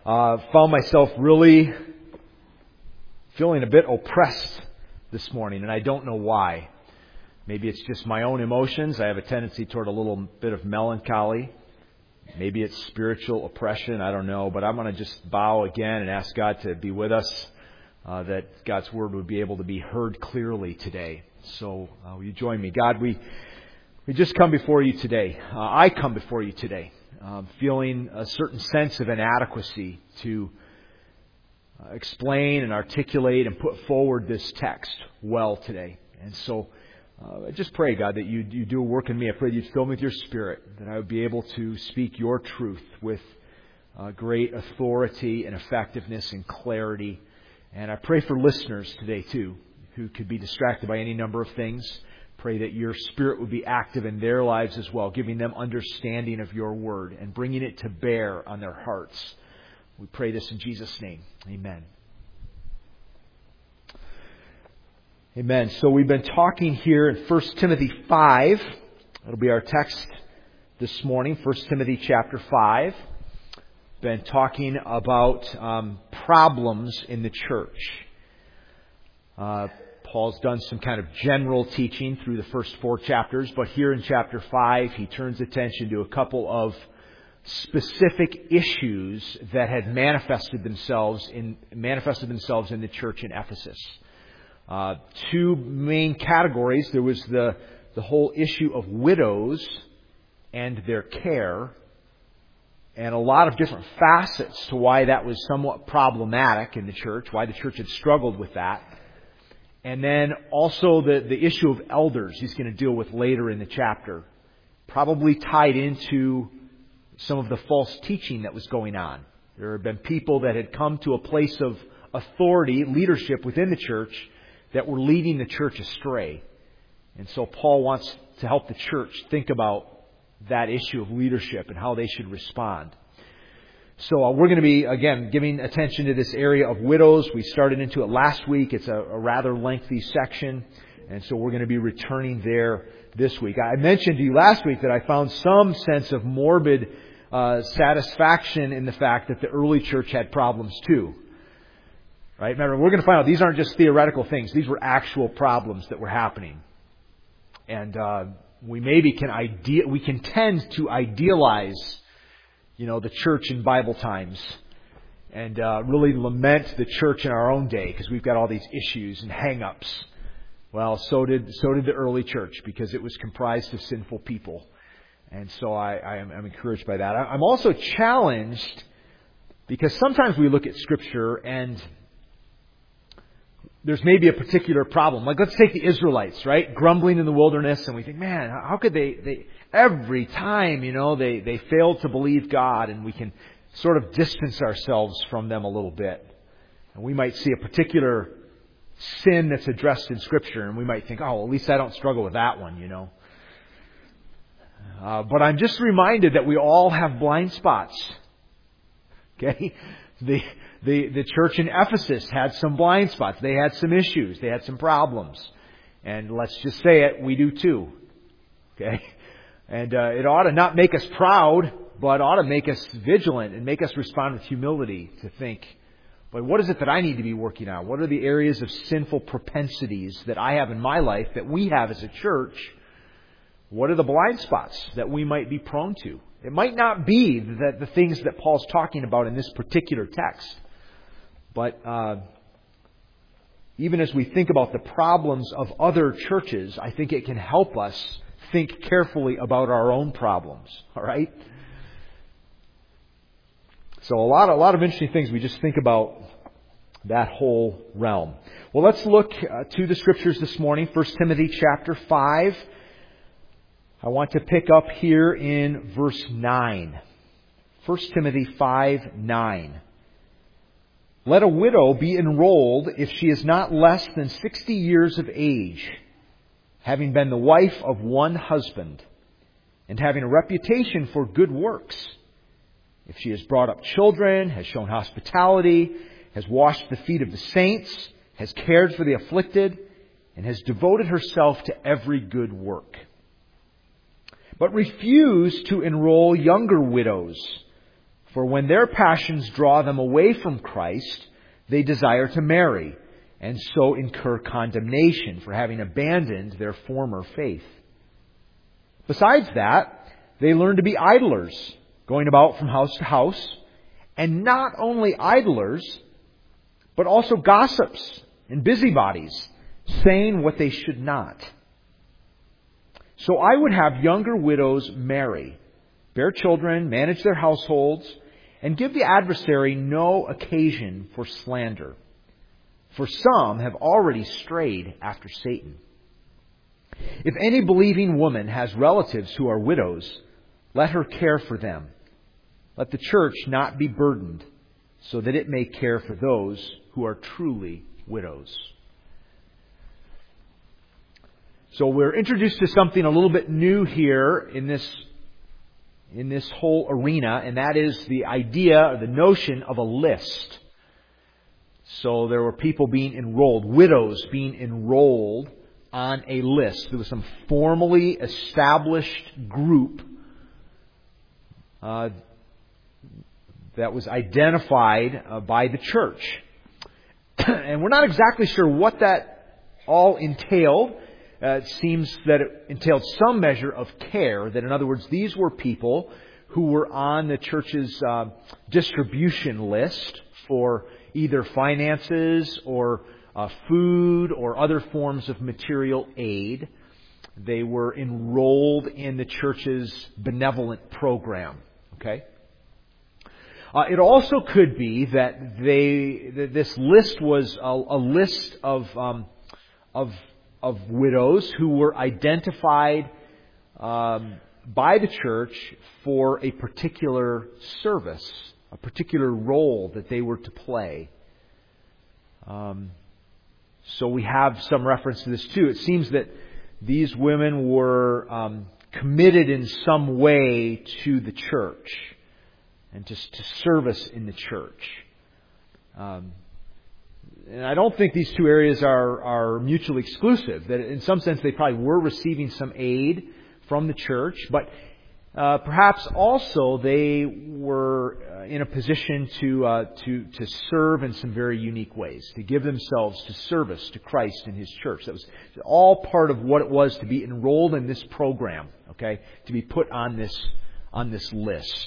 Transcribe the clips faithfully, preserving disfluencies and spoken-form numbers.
Uh, found myself really feeling a bit oppressed this morning, and I don't know why. Maybe it's just my own emotions. I have a tendency toward a little bit of melancholy. Maybe it's spiritual oppression. I don't know. But I'm going to just bow again and ask God to be with us, uh, that God's Word would be able to be heard clearly today. So uh, will you join me? God, we we just come before you today. Uh, I come before you today, uh, feeling a certain sense of inadequacy to uh, explain and articulate and put forward this text well today. And so Uh, I just pray, God, that you you do a work in me. I pray that you'd fill me with your Spirit, that I would be able to speak your truth with uh, great authority and effectiveness and clarity. And I pray for listeners today, too, who could be distracted by any number of things. Pray that your Spirit would be active in their lives as well, giving them understanding of your word and bringing it to bear on their hearts. We pray this in Jesus' name. Amen. Amen. So we've been talking here in First Timothy five. That'll be our text this morning, First Timothy chapter five. Been talking about um, problems in the church. Uh, Paul's done some kind of general teaching through the first four chapters, but here in chapter five, he turns attention to a couple of specific issues that had manifested themselves in manifested themselves in the church in Ephesus. Uh, two main categories. There was the, the whole issue of widows and their care, and a lot of different facets to why that was somewhat problematic in the church, why the church had struggled with that. And then also the, the issue of elders he's going to deal with later in the chapter, probably tied into some of the false teaching that was going on. There have been people that had come to a place of authority, leadership within the church, that were leading the church astray. And so Paul wants to help the church think about that issue of leadership and how they should respond. So uh, we're going to be, again, giving attention to this area of widows. We started into it last week. It's a, a rather lengthy section. And so we're going to be returning there this week. I mentioned to you last week that I found some sense of morbid uh, satisfaction in the fact that the early church had problems too. Right? Remember, we're going to find out these aren't just theoretical things. These were actual problems that were happening. And uh, we maybe can idea we can tend to idealize, you know, the church in Bible times and uh, really lament the church in our own day because we've got all these issues and hang-ups. Well, so did so did the early church because it was comprised of sinful people. And so I, I am I'm encouraged by that. I'm also challenged because sometimes we look at Scripture and there's maybe a particular problem. Like, let's take the Israelites, right? Grumbling in the wilderness, and we think, man, how could they, they every time, you know, they, they failed to believe God, and we can sort of distance ourselves from them a little bit. And we might see a particular sin that's addressed in Scripture, and we might think, oh, well, at least I don't struggle with that one, you know. Uh, but I'm just reminded that we all have blind spots. Okay? The The, the church in Ephesus had some blind spots. They had some issues. They had some problems. And let's just say it, we do too. Okay? And uh, it ought to not make us proud, but ought to make us vigilant and make us respond with humility to think, but what is it that I need to be working on? What are the areas of sinful propensities that I have in my life, that we have as a church? What are the blind spots that we might be prone to? It might not be that the things that Paul's talking about in this particular text. But uh, even as we think about the problems of other churches, I think it can help us think carefully about our own problems. All right? So a lot, a lot of interesting things. We just think about that whole realm. Well, let's look uh, to the Scriptures this morning. First Timothy chapter five. I want to pick up here in verse nine. First Timothy five nine. Let a widow be enrolled if she is not less than sixty years of age, having been the wife of one husband, and having a reputation for good works. If she has brought up children, has shown hospitality, has washed the feet of the saints, has cared for the afflicted, and has devoted herself to every good work. But refuse to enroll younger widows, For when their passions draw them away from Christ, they desire to marry, and so incur condemnation for having abandoned their former faith. Besides that, they learn to be idlers, going about from house to house, and not only idlers, but also gossips and busybodies, saying what they should not. So I would have younger widows marry, bear children, manage their households, and give the adversary no occasion for slander. For some have already strayed after Satan. If any believing woman has relatives who are widows, let her care for them. Let the church not be burdened, so that it may care for those who are truly widows. So we're introduced to something a little bit new here in this in this whole arena, and that is the idea or the notion of a list. So there were people being enrolled, widows being enrolled on a list. There was some formally established group uh, that was identified uh, by the church. And we're not exactly sure what that all entailed. Uh, it seems that it entailed some measure of care. That, in other words, these were people who were on the church's uh, distribution list for either finances or uh, food or other forms of material aid. They were enrolled in the church's benevolent program. Okay. Uh, it also could be that they that this list was a, a list of um, of of widows who were identified um, by the church for a particular service, a particular role that they were to play. Um, so we have some reference to this too. It seems that these women were um, committed in some way to the church and to, to service in the church. Um, And I don't think these two areas are, are mutually exclusive. That in some sense they probably were receiving some aid from the church, but uh, perhaps also they were uh, in a position to uh, to to serve in some very unique ways, to give themselves to service to Christ and His church. That was all part of what it was to be enrolled in this program. Okay, to be put on this on this list.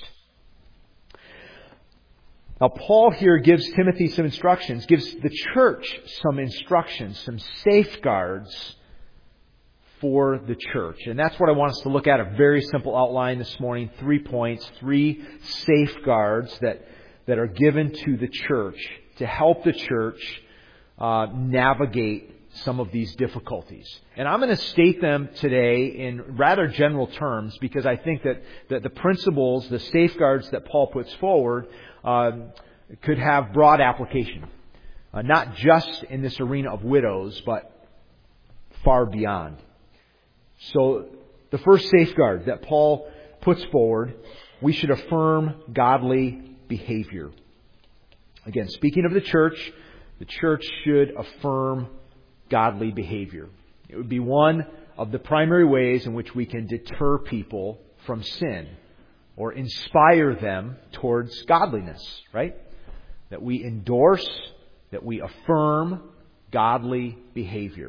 Now, Paul here gives Timothy some instructions, gives the church some instructions, some safeguards for the church. And that's what I want us to look at, a very simple outline this morning. Three points, three safeguards that, that are given to the church to help the church uh, navigate some of these difficulties. And I'm going to state them today in rather general terms because I think that, that the principles, the safeguards that Paul puts forward Uh, could have broad application, uh, not just in this arena of widows, but far beyond. So the first safeguard that Paul puts forward, we should affirm godly behavior. Again, speaking of the church, the church should affirm godly behavior. It would be one of the primary ways in which we can deter people from sin, or inspire them towards godliness, right? That we endorse, that we affirm godly behavior.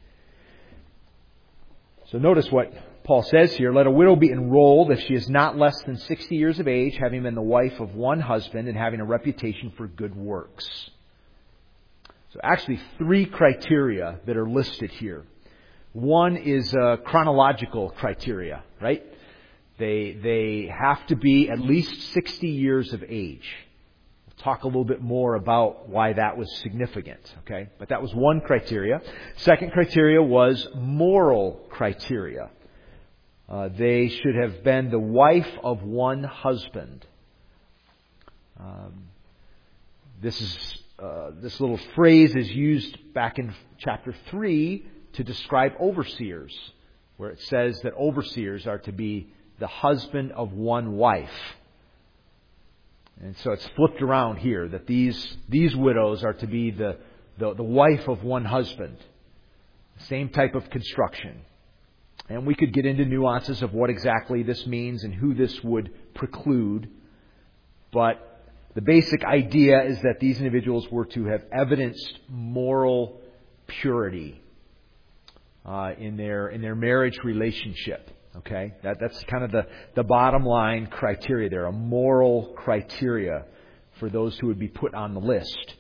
So notice what Paul says here. Let a widow be enrolled if she is not less than sixty years of age, having been the wife of one husband and having a reputation for good works. So actually three criteria that are listed here. One is uh, chronological criteria, right? They they have to be at least sixty years of age. We'll talk a little bit more about why that was significant, okay? But that was one criteria. Second criteria was moral criteria. Uh, they should have been the wife of one husband. Um, this is uh, this little phrase is used back in chapter three to describe overseers, where it says that overseers are to be the husband of one wife. And so it's flipped around here, that these these widows are to be the, the, the wife of one husband. Same type of construction. And we could get into nuances of what exactly this means and who this would preclude. but the basic idea is that these individuals were to have evidenced moral purity uh, in their in their marriage relationship. Okay, that that's kind of the the bottom line criteria there, a moral criteria for those who would be put on the list.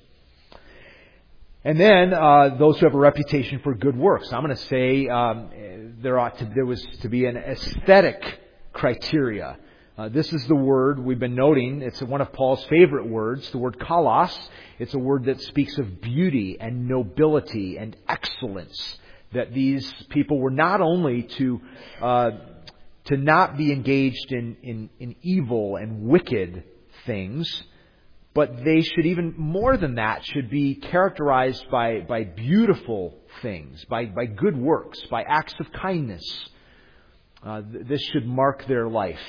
And then uh, those who have a reputation for good works. I'm going to say um, there ought to there was to be an aesthetic criteria. Uh, this is the word we've been noting. It's one of Paul's favorite words, the word kalos. It's a word that speaks of beauty and nobility and excellence. That these people were not only to uh, to not be engaged in, in, in evil and wicked things, but they should even more than that should be characterized by, by beautiful things, by, by good works, by acts of kindness. Uh, th- this should mark their life.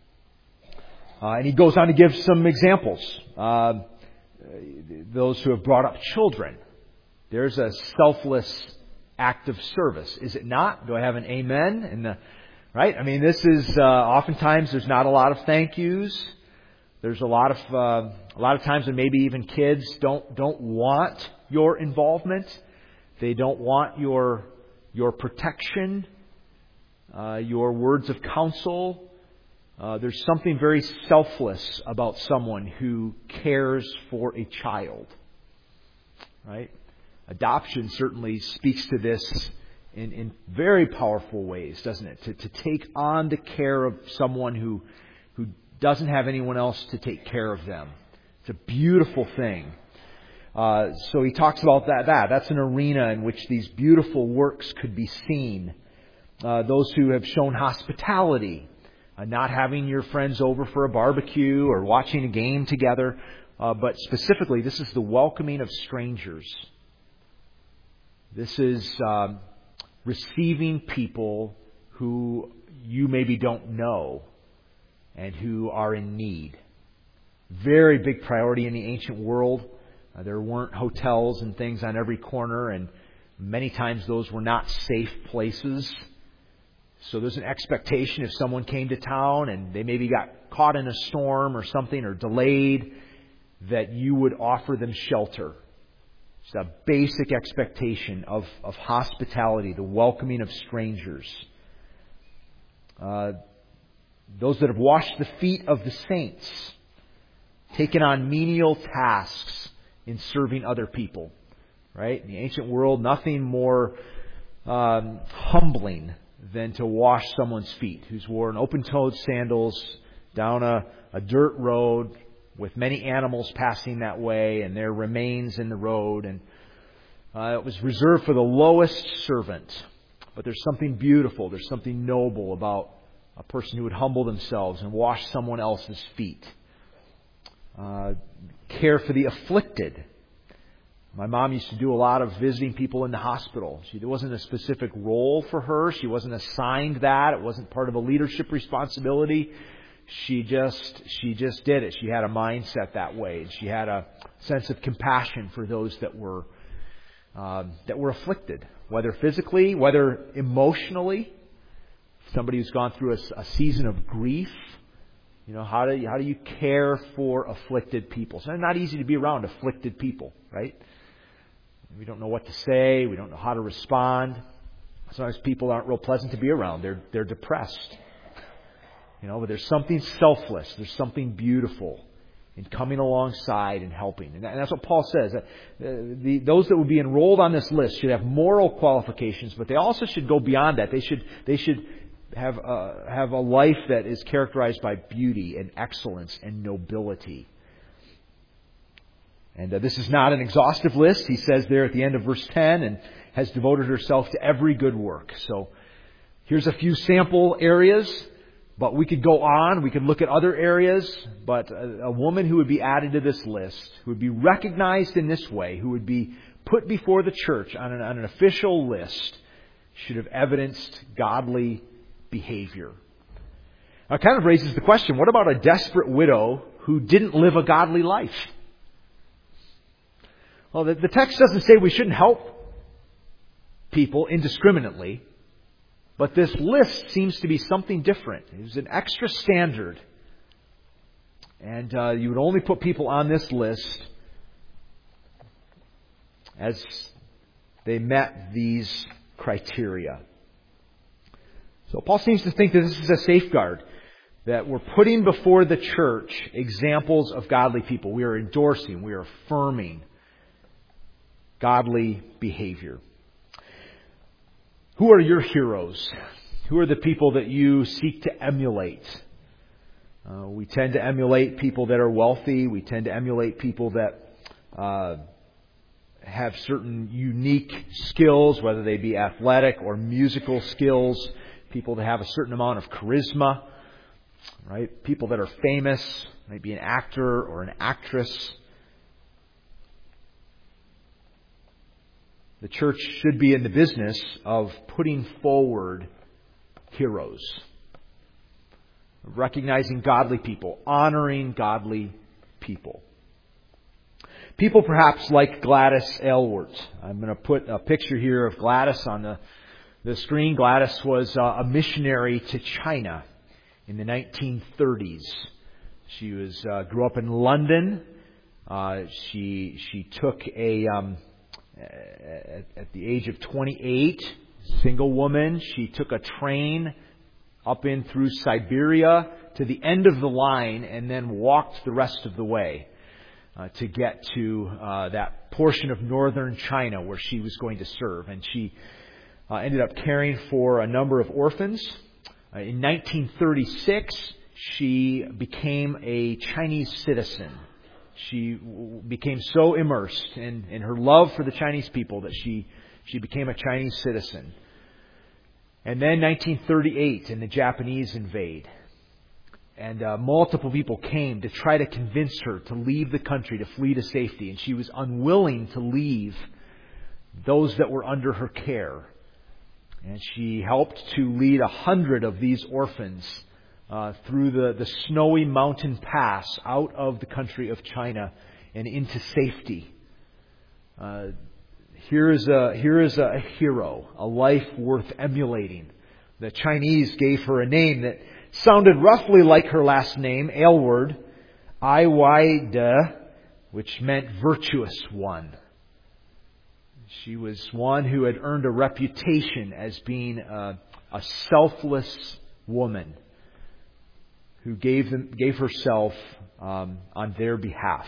Uh, and he goes on to give some examples. Uh, those who have brought up children. There's a selfless act of service. Is it not? Do I have an amen? In the, right? I mean, this is, uh, oftentimes there's not a lot of thank yous. There's a lot of, uh, a lot of times when maybe even kids don't, don't want your involvement. They don't want your, your protection, uh, your words of counsel. Uh, there's something very selfless about someone who cares for a child. Right? Adoption certainly speaks to this in, in very powerful ways, doesn't it? To, to take on the care of someone who, who doesn't have anyone else to take care of them. It's a beautiful thing. Uh, so he talks about that, that. That's an arena in which these beautiful works could be seen. Uh, those who have shown hospitality, uh, not having your friends over for a barbecue or watching a game together, uh, but specifically, this is the welcoming of strangers. This is um, receiving people who you maybe don't know and who are in need. Very big priority in the ancient world. Uh, there weren't hotels and things on every corner, and many times those were not safe places. So there's an expectation if someone came to town and they maybe got caught in a storm or something or delayed, that you would offer them shelter. It's a basic expectation of, of hospitality, the welcoming of strangers. Uh, those that have washed the feet of the saints, taken on menial tasks in serving other people. Right? In the ancient world, nothing more um, humbling than to wash someone's feet, who's worn open-toed sandals down a, a dirt road with many animals passing that way and their remains in the road. And uh, it was reserved for the lowest servant. But there's something beautiful, there's something noble about a person who would humble themselves and wash someone else's feet. Uh, care for the afflicted. My mom used to do a lot of visiting people in the hospital. She, there wasn't a specific role for her. She wasn't assigned that. It wasn't part of a leadership responsibility. She just she just did it. She had a mindset that way. She had a sense of compassion for those that were uh, that were afflicted, whether physically, whether emotionally. Somebody who's gone through a, a season of grief. You know, how do you, how do you care for afflicted people? It's not easy to be around afflicted people, right? We don't know what to say. We don't know how to respond. Sometimes people aren't real pleasant to be around. They're they're depressed. You know, but there's something selfless. There's something beautiful in coming alongside and helping. And that's what Paul says. That the, those that would be enrolled on this list should have moral qualifications, but they also should go beyond that. They should they should have a, have a life that is characterized by beauty and excellence and nobility. And uh, this is not an exhaustive list. He says there at the end of verse ten, and has devoted herself to every good work. So here's a few sample areas, but we could go on. We could look at other areas. But a, a woman who would be added to this list, who would be recognized in this way, who would be put before the church on an, on an official list, should have evidenced godly behavior. Now, it kind of raises the question, what about a desperate widow who didn't live a godly life? Well, the, the text doesn't say we shouldn't help people indiscriminately, but this list seems to be something different. It was an extra standard. And uh, you would only put people on this list as they met these criteria. So Paul seems to think that this is a safeguard, that we're putting before the church examples of godly people. We are endorsing, we are affirming godly behavior. Who are your heroes? Who are the people that you seek to emulate? Uh, we tend to emulate people that are wealthy. We tend to emulate people that uh, have certain unique skills, whether they be athletic or musical skills. People that have a certain amount of charisma, right? People that are famous, maybe an actor or an actress. The church should be in the business of putting forward heroes, recognizing godly people, honoring godly people. People perhaps like Gladys Aylward. I'm going to put a picture here of Gladys on the, the screen. Gladys was uh, a missionary to China in the nineteen thirties. She was uh, grew up in London. Uh, she she took a um, at, at the age of twenty-eight, single woman. She took a train up in through Siberia to the end of the line and then walked the rest of the way uh, to get to uh, that portion of northern China where she was going to serve. And she uh, ended up caring for a number of orphans. Uh, in nineteen thirty-six, she became a Chinese citizen. She w- became so immersed in, in her love for the Chinese people that she, she became a Chinese citizen. And then nineteen thirty-eight, and the Japanese invade. And uh, multiple people came to try to convince her to leave the country, to flee to safety. And she was unwilling to leave those that were under her care. And she helped to lead a hundred of these orphans uh, through the, the snowy mountain pass out of the country of China and into safety. Uh, Here is a here is a hero, a life worth emulating. The Chinese gave her a name that sounded roughly like her last name, Aylward, I Y D, which meant virtuous one. She was one who had earned a reputation as being a, a selfless woman who gave them gave herself um, on their behalf.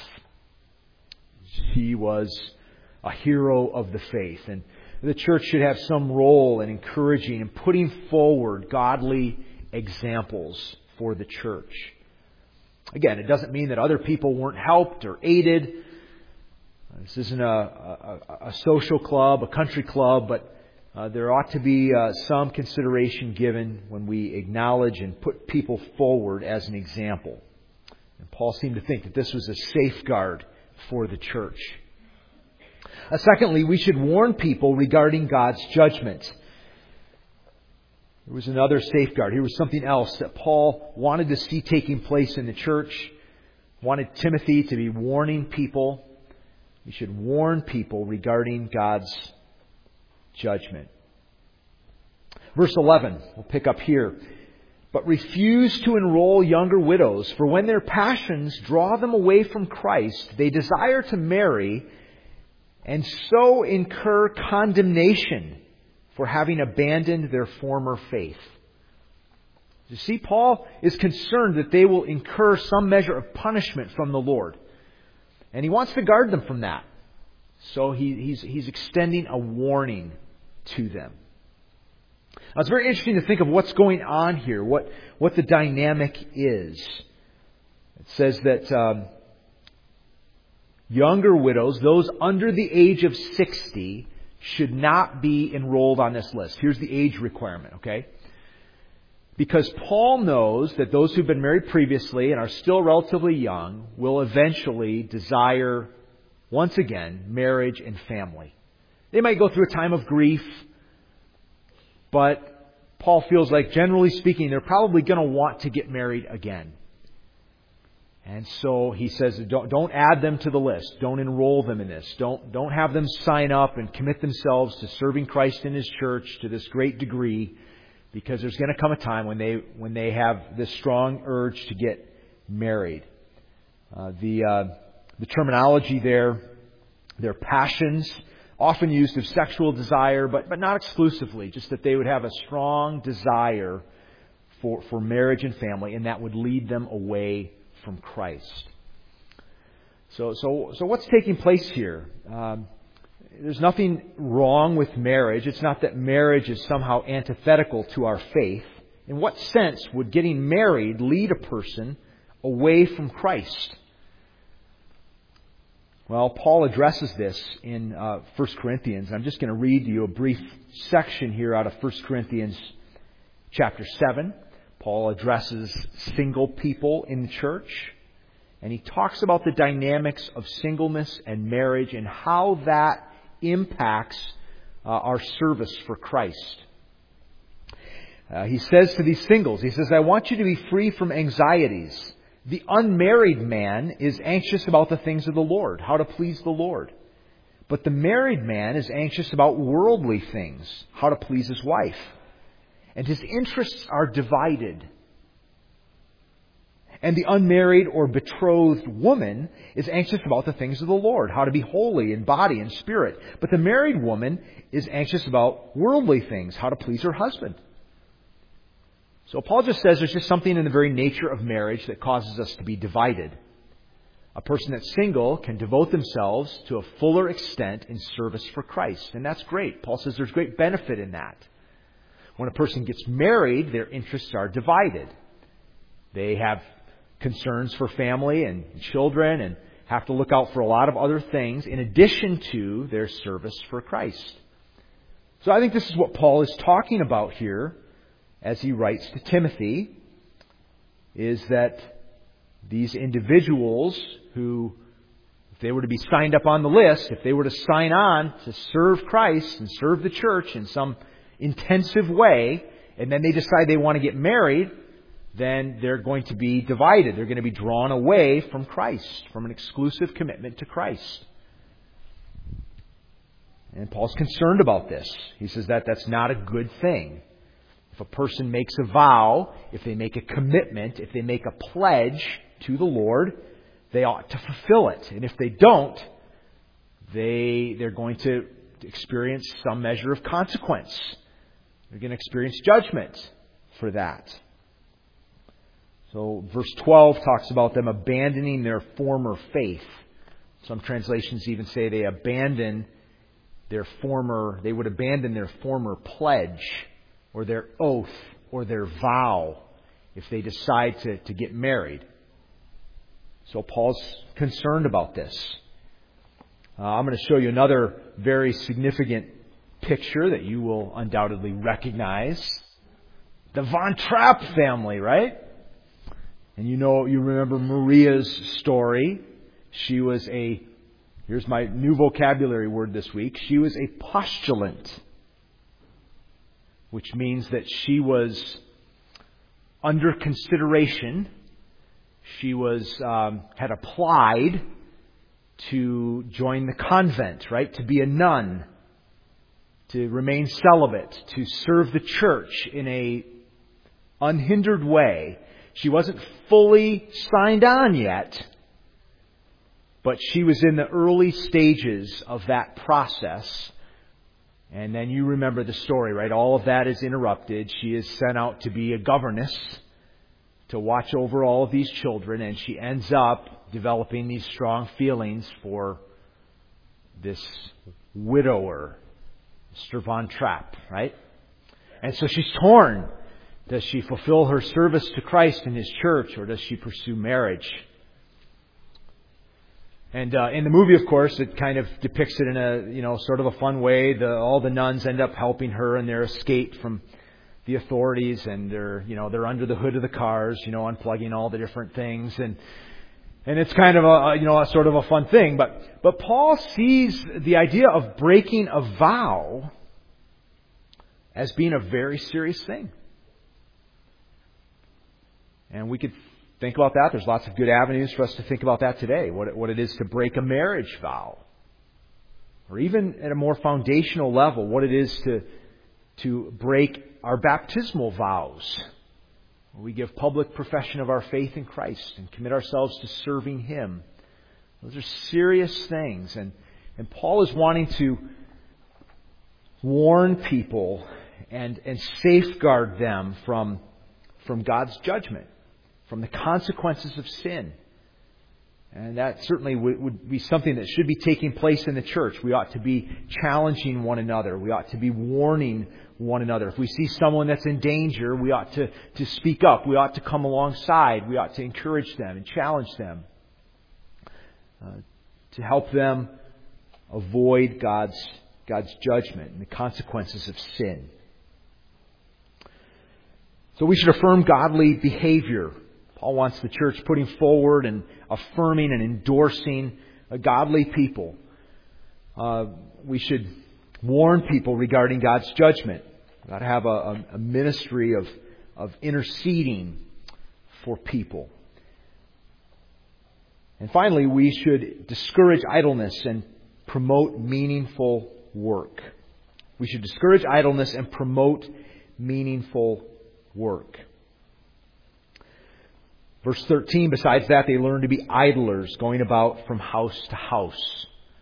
She was a hero of the faith. And the church should have some role in encouraging and putting forward godly examples for the church. Again, it doesn't mean that other people weren't helped or aided. This isn't a, a, a social club, a country club, but uh, there ought to be uh, some consideration given when we acknowledge and put people forward as an example. And Paul seemed to think that this was a safeguard for the church. Uh, secondly, we should warn people regarding God's judgment. There was another safeguard. Here was something else that Paul wanted to see taking place in the church. Wanted Timothy to be warning people. We should warn people regarding God's judgment. Verse eleven, we'll pick up here. But refuse to enroll younger widows, for when their passions draw them away from Christ, they desire to marry and so incur condemnation for having abandoned their former faith. You see, Paul is concerned that they will incur some measure of punishment from the Lord. And he wants to guard them from that. So he, he's, he's extending a warning to them. Now, it's very interesting to think of what's going on here, what, what the dynamic is. It says that um, younger widows, those under the age of sixty, should not be enrolled on this list. Here's the age requirement, okay? Because Paul knows that those who've been married previously and are still relatively young will eventually desire, once again, marriage and family. They might go through a time of grief, but Paul feels like, generally speaking, they're probably going to want to get married again. And so he says, don't, don't add them to the list. Don't enroll them in this. Don't, don't have them sign up and commit themselves to serving Christ in His church to this great degree, because there's going to come a time when they when they have this strong urge to get married. Uh, the uh, the terminology there, their passions, often used of sexual desire, but but not exclusively. Just that they would have a strong desire for for marriage and family, and that would lead them away from Christ. So so so what's taking place here? Um, there's nothing wrong with marriage. It's not that marriage is somehow antithetical to our faith. In what sense would getting married lead a person away from Christ? Well, Paul addresses this in uh, First Corinthians. I'm just going to read to you a brief section here out of First Corinthians chapter seven. Paul addresses single people in the church, and he talks about the dynamics of singleness and marriage and how that impacts uh, our service for Christ. Uh, he says to these singles, he says, I want you to be free from anxieties. The unmarried man is anxious about the things of the Lord, how to please the Lord. But the married man is anxious about worldly things, how to please his wife. And his interests are divided. And the unmarried or betrothed woman is anxious about the things of the Lord, how to be holy in body and spirit. But the married woman is anxious about worldly things, how to please her husband. So Paul just says there's just something in the very nature of marriage that causes us to be divided. A person that's single can devote themselves to a fuller extent in service for Christ. And that's great. Paul says there's great benefit in that. When a person gets married, their interests are divided. They have concerns for family and children and have to look out for a lot of other things in addition to their service for Christ. So I think this is what Paul is talking about here as he writes to Timothy, is that these individuals who, if they were to be signed up on the list, if they were to sign on to serve Christ and serve the church in some intensive way, and then they decide they want to get married, then they're going to be divided. They're going to be drawn away from Christ, from an exclusive commitment to Christ. And Paul's concerned about this. He says that that's not a good thing. If a person makes a vow, if they make a commitment, if they make a pledge to the Lord, they ought to fulfill it. And if they don't, they, they're going to experience some measure of consequence. They're going to experience judgment for that. So verse twelve talks about them abandoning their former faith. Some translations even say they abandon their former, they would abandon their former pledge or their oath or their vow if they decide to, to get married. So Paul's concerned about this. Uh, I'm going to show you another very significant picture that you will undoubtedly recognize. The Von Trapp family, right? And you know, you remember Maria's story. She was a, here's my new vocabulary word this week, she was a postulant, which means that she was under consideration. She was um, had applied to join the convent, right? To be a nun, to remain celibate, to serve the church in a unhindered way. She wasn't fully signed on yet, but she was in the early stages of that process. And then you remember the story, right? All of that is interrupted. She is sent out to be a governess to watch over all of these children, and she ends up developing these strong feelings for this widower, Mister Von Trapp, right? And so she's torn. Does she fulfill her service to Christ in His church, or does she pursue marriage? And uh, in the movie, of course, it kind of depicts it in a, you know, sort of a fun way. The, all the nuns end up helping her in their escape from the authorities, and they're, you know, they're under the hood of the cars, you know, unplugging all the different things, and and it's kind of a, you know, a sort of a fun thing. But but Paul sees the idea of breaking a vow as being a very serious thing. And we could think about that. There's lots of good avenues for us to think about that today. What it, what it is to break a marriage vow. Or even at a more foundational level, what it is to, to break our baptismal vows. We give public profession of our faith in Christ and commit ourselves to serving Him. Those are serious things. And, and Paul is wanting to warn people and, and safeguard them from, from God's judgment, from the consequences of sin. And that certainly would, would be something that should be taking place in the church. We ought to be challenging one another. We ought to be warning one another. If we see someone that's in danger, we ought to, to speak up. We ought to come alongside. We ought to encourage them and challenge them uh, to help them avoid God's, God's judgment and the consequences of sin. So we should affirm godly behavior. Paul wants the church putting forward and affirming and endorsing a godly people. Uh, we should warn people regarding God's judgment. We've got to have a, a ministry of, of interceding for people. And finally, we should discourage idleness and promote meaningful work. We should discourage idleness and promote meaningful work. Verse thirteen, besides that, they learn to be idlers, going about from house to house.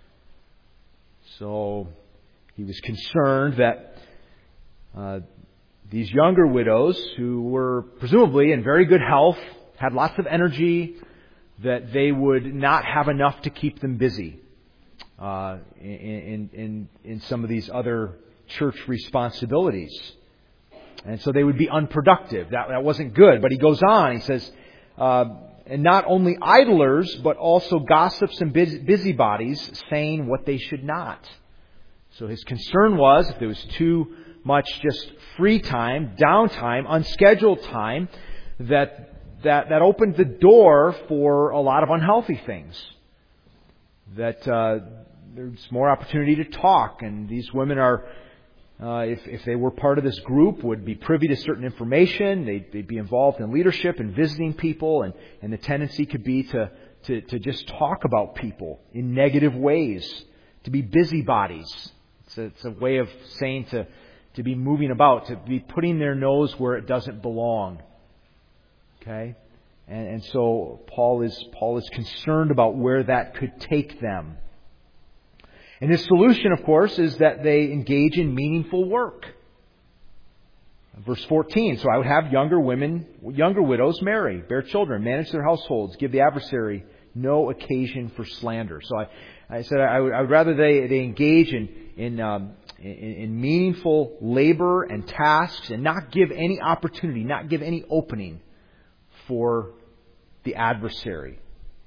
So he was concerned that uh, these younger widows, who were presumably in very good health, had lots of energy, that they would not have enough to keep them busy uh, in, in, in some of these other church responsibilities. And so they would be unproductive. That, that wasn't good. But he goes on, he says, Uh, and not only idlers, but also gossips and busybodies, saying what they should not. So his concern was, if there was too much just free time, downtime, unscheduled time, that that, that opened the door for a lot of unhealthy things. That uh, there's more opportunity to talk, and these women are, Uh, if, if they were part of this group, would be privy to certain information. They'd, they'd be involved in leadership and visiting people, and, and the tendency could be to, to, to just talk about people in negative ways, to be busybodies. It's a, it's a way of saying to, to be moving about, to be putting their nose where it doesn't belong. Okay? And, and so Paul is, Paul is concerned about where that could take them. And his solution, of course, is that they engage in meaningful work. Verse fourteen, so I would have younger women, younger widows marry, bear children, manage their households, give the adversary no occasion for slander. So I, I said I would, I would rather they, they engage in, in, um, in, in meaningful labor and tasks and not give any opportunity, not give any opening for the adversary.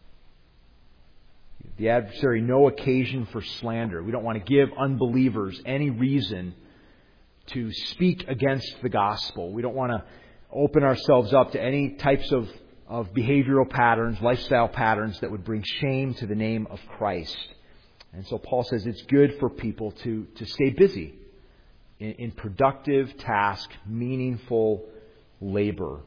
The adversary, no occasion for slander. We don't want to give unbelievers any reason to speak against the gospel. We don't want to open ourselves up to any types of, of behavioral patterns, lifestyle patterns that would bring shame to the name of Christ. And so Paul says it's good for people to, to stay busy in, in productive task, meaningful labor.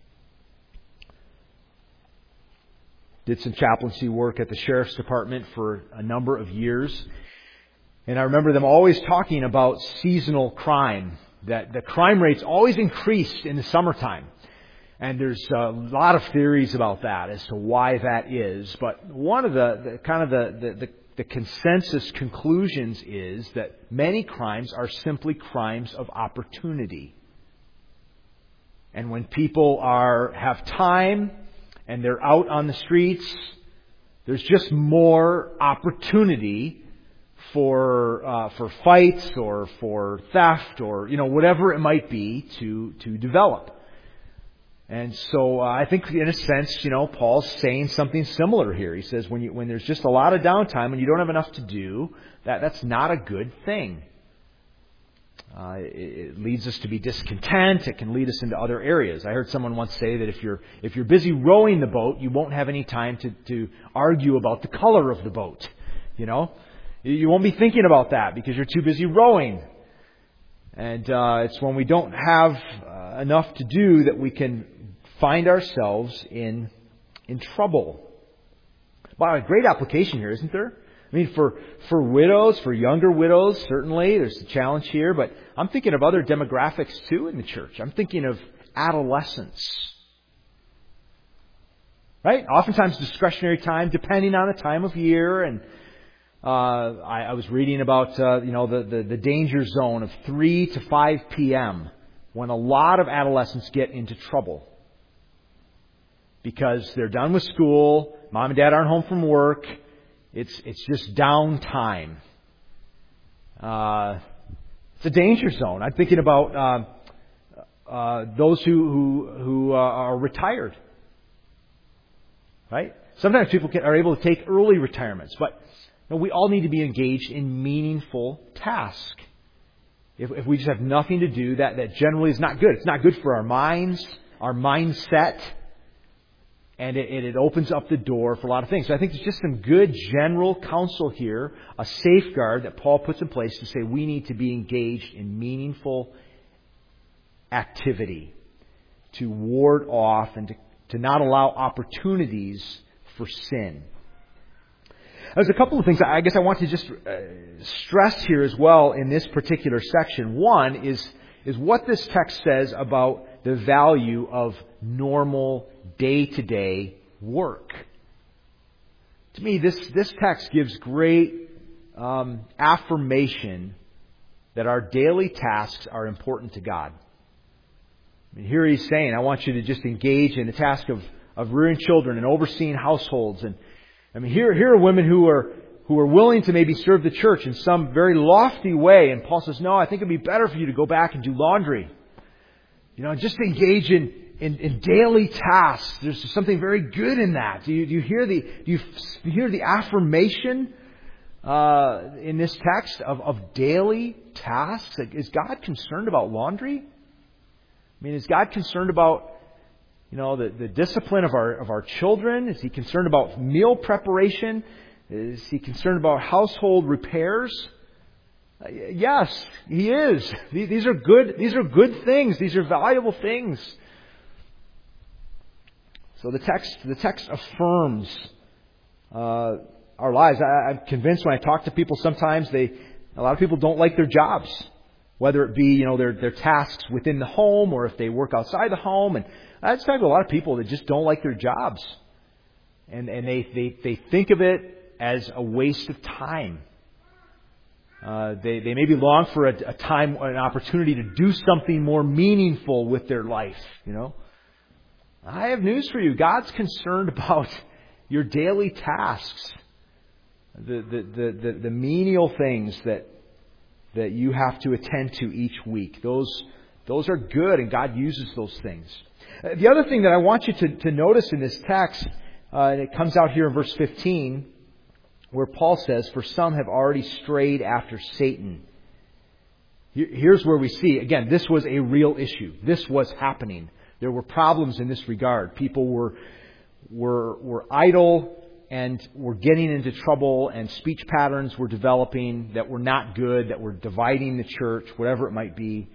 Did some chaplaincy work at the sheriff's department for a number of years. And I remember them always talking about seasonal crime, that the crime rates always increased in the summertime. And there's a lot of theories about that as to why that is. But one of the, the kind of the, the, the, the consensus conclusions is that many crimes are simply crimes of opportunity. And when people are have time and they're out on the streets, there's just more opportunity for uh, for fights or for theft or you know whatever it might be to to develop. And so uh, I think in a sense, you know, Paul's saying something similar here. He says when you when there's just a lot of downtime and you don't have enough to do, that that's not a good thing. Uh, it, it leads us to be discontent. It can lead us into other areas. I heard someone once say that if you're if you're busy rowing the boat, you won't have any time to, to argue about the color of the boat. You know, you won't be thinking about that because you're too busy rowing. And uh, it's when we don't have uh, enough to do that we can find ourselves in in trouble. Wow, a great application here, isn't there? I mean, for, for widows, for younger widows, certainly, there's a challenge here. But I'm thinking of other demographics, too, in the church. I'm thinking of adolescents. Right? Oftentimes discretionary time, depending on the time of year. And uh, I, I was reading about uh, you know the, the, the danger zone of three to five p.m. when a lot of adolescents get into trouble. Because they're done with school, mom and dad aren't home from work, it's it's just downtime. Uh, it's a danger zone. I'm thinking about uh, uh, those who who, who uh, are retired. Right? Sometimes people can, are able to take early retirements, but you know, we all need to be engaged in meaningful tasks. If, if we just have nothing to do, that, that generally is not good. It's not good for our minds, our mindset, and it, it opens up the door for a lot of things. So I think there's just some good general counsel here, a safeguard that Paul puts in place to say we need to be engaged in meaningful activity to ward off and to, to not allow opportunities for sin. There's a couple of things I guess I want to just uh, stress here as well in this particular section. One is, is what this text says about the value of normal day-to-day work. To me, this, this text gives great um, affirmation that our daily tasks are important to God. I mean, here he's saying, I want you to just engage in the task of, of rearing children and overseeing households. And I mean, here, here are women who are who are willing to maybe serve the church in some very lofty way. And Paul says, no, I think it'd be better for you to go back and do laundry. You know, just engage in, in, in daily tasks. There's something very good in that. Do you, do you hear the do you, do you hear the affirmation uh, in this text of, of daily tasks? Is God concerned about laundry? I mean, is God concerned about, you know, the, the discipline of our of our children? Is He concerned about meal preparation? Is He concerned about household repairs? Uh, yes, He is. These are good. These are good things. These are valuable things. So the text the text affirms uh, our lives. I, I'm convinced when I talk to people, sometimes they a lot of people don't like their jobs, whether it be you know their their tasks within the home or if they work outside the home. And I just talk to a lot of people that just don't like their jobs, and and they they, they think of it as a waste of time. Uh, they they maybe long for a, a time, an opportunity to do something more meaningful with their life. You know, I have news for you. God's concerned about your daily tasks, the the the the, the menial things that that you have to attend to each week. Those those are good, and God uses those things. Uh, the other thing that I want you to, to notice in this text, uh, and it comes out here in verse fifteen, where Paul says, "For some have already strayed after Satan." Here's where we see, again, this was a real issue. This was happening. There were problems in this regard. People were were were idle and were getting into trouble, and speech patterns were developing that were not good, that were dividing the church, whatever it might be.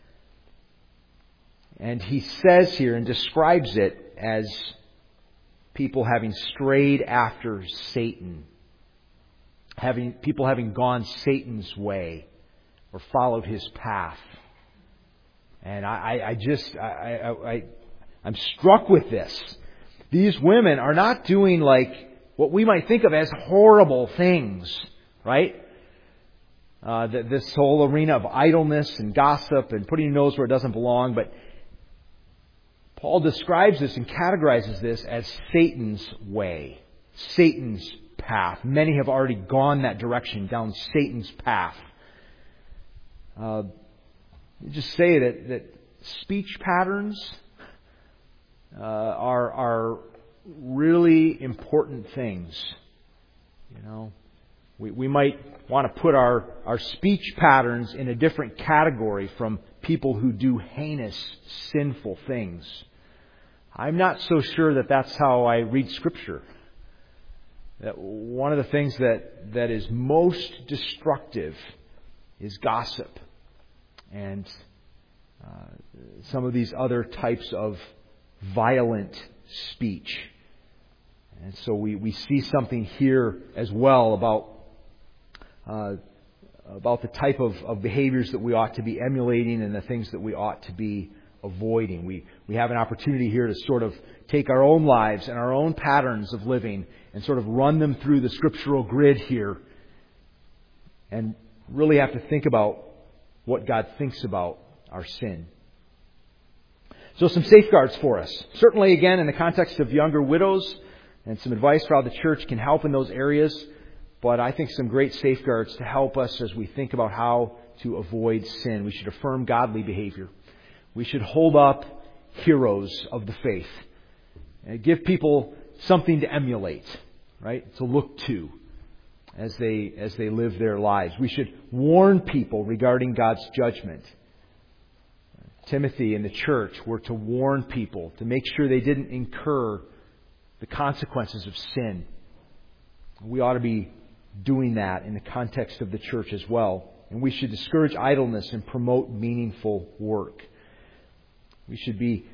And he says here and describes it as people having strayed after Satan. Having people having gone Satan's way or followed his path. And I, I, I just I, I, I I'm struck with this. These women are not doing like what we might think of as horrible things, right? Uh, this whole arena of idleness and gossip and putting your nose where it doesn't belong. But Paul describes this and categorizes this as Satan's way, Satan's path. Many have already gone that direction, down Satan's path. Uh, just say that, that speech patterns uh, are are really important things. You know, we we might want to put our our speech patterns in a different category from people who do heinous, sinful things. I'm not so sure that that's how I read Scripture. That one of the things that, that is most destructive is gossip and uh, some of these other types of violent speech. And so we, we see something here as well about uh, about the type of, of behaviors that we ought to be emulating and the things that we ought to be avoiding. We, we have an opportunity here to sort of take our own lives and our own patterns of living and sort of run them through the scriptural grid here and really have to think about what God thinks about our sin. So some safeguards for us. Certainly, again, in the context of younger widows, and some advice for how the church can help in those areas. But I think some great safeguards to help us as we think about how to avoid sin. We should affirm godly behavior. We should hold up heroes of the faith. And give people something to emulate, right? To look to as they as they live their lives. We should warn people regarding God's judgment. Timothy and the church were to warn people, to make sure they didn't incur the consequences of sin. We ought to be doing that in the context of the church as well. And we should discourage idleness and promote meaningful work. We should be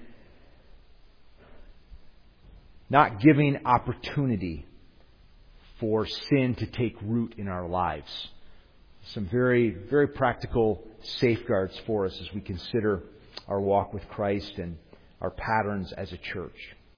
not giving opportunity for sin to take root in our lives. Some very, very practical safeguards for us as we consider our walk with Christ and our patterns as a church.